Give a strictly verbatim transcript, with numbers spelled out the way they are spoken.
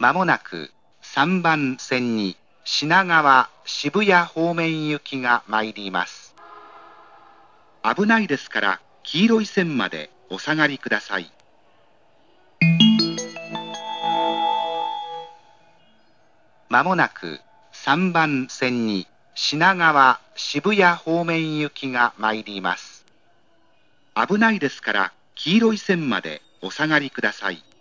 まもなくさんばん線に品川、渋谷方面行きが参ります。危ないですから黄色い線までお下がりください。まもなくさんばん線に品川、渋谷方面行きが参ります。危ないですから黄色い線までお下がりください。